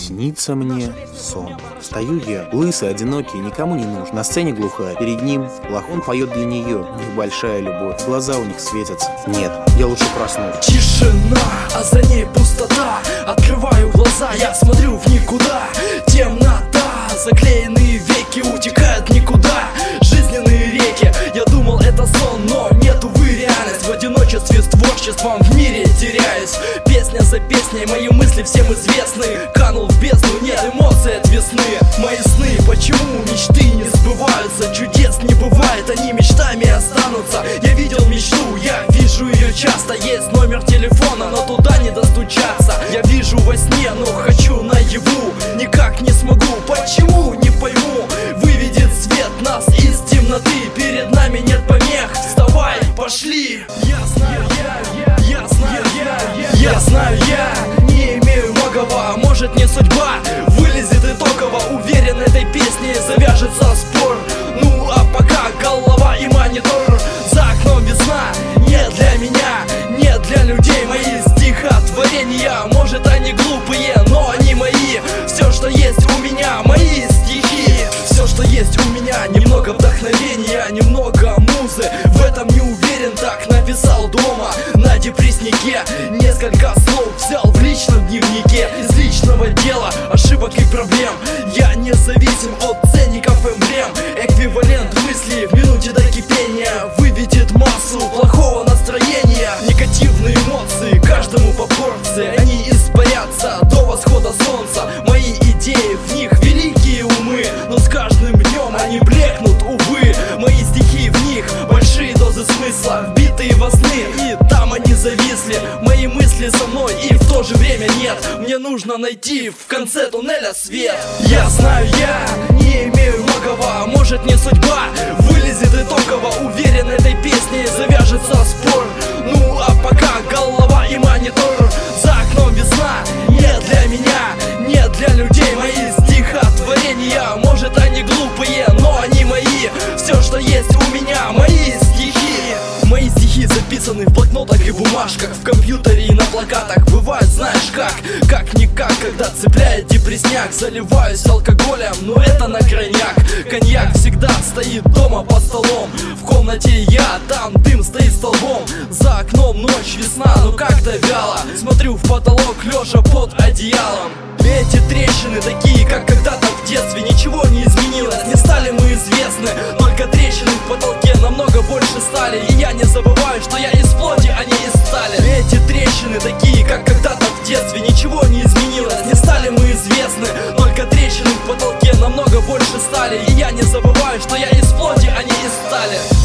Снится мне сон. Стою я, лысый, одинокий, никому не нужен. На сцене глухая, перед ним лохун поет для нее. У них большая любовь, глаза у них светятся. Нет, я лучше проснусь. Тишина, а за ней пустота. Открываю глаза, я смотрю в никуда. Темнота, заклеенные веки утекают никуда. Жизненные реки, я думал это сон, но нет, увы, реальность. В одиночестве с творчеством в мире теряюсь. Песня за песней, мои мысли всем известны. Канул в бездну, нет эмоций от весны. Мои сны, почему мечты не сбываются? Чудес не бывает, они мечтами останутся. Я видел мечту, я вижу ее часто. Есть номер телефона, но туда не достучаться. Я вижу во сне, но хочу наяву. Никак не смогу, почему, не пойму. Выведет свет нас из темноты. Перед нами нет помех, вставай, пошли. Я знаю, я не имею многого, может не судьба вылезет итогово. Уверен, этой песней завяжется спор. Ну а пока голова и монитор. За окном весна, не для меня, не для людей. Мои стихотворения, может они глупые, но они мои. Все, что есть у меня, мои стихи. Все, что есть у меня, немного вдохновения, немного музы. В этом не уверен, так написал дома на депресснике. Несколько слов взял в личном дневнике. Из личного дела, ошибок и проблем. Я не зависим от ценников эмблем. Эквивалент мысли в минуте до кипения выведет массу плохого настроения. Негативные эмоции, каждому по порции. Они испарятся до восхода солнца. Мои идеи, в них великие умы, но с каждым днем они блекнут, увы. Мои стихи, в них большие дозы смысла, вбитые во сны, и там они зависли. Мои мысли со мной, и в то же время нет. Мне нужно найти в конце туннеля свет. Я знаю, я не имею многого, может не судьба вылезет итогово. Уверен, этой песней завяжется спор. Ну а пока голова и монитор. За окном весна, не для меня, не для людей. Мои стихотворения, может они глупые, но они мои. Все, что есть у меня, мои стихи. Мои стихи записаны в блокнотах и бумажках, в компьютере и на плакатах. Бывает, знаешь как-никак, когда цепляет депрессняк. Заливаюсь алкоголем, но это на крайняк. Коньяк всегда стоит дома под столом. В комнате я, там дым стоит столбом. За окном ночь, весна, но как-то вяло. Смотрю в потолок, лежа под одеялом. Эти трещины такие, как когда-то в детстве. Ничего не изменилось, не стали мы известны. Только трещины в потолке намного больше стали. И я не забываю, что я из плоти, а не из стали. Эти трещины такие, как когда-то в детстве. Ничего не изменилось, не стали мы известны. Только трещины в потолке намного больше стали. И я не забываю, что я из плоти, а не из стали.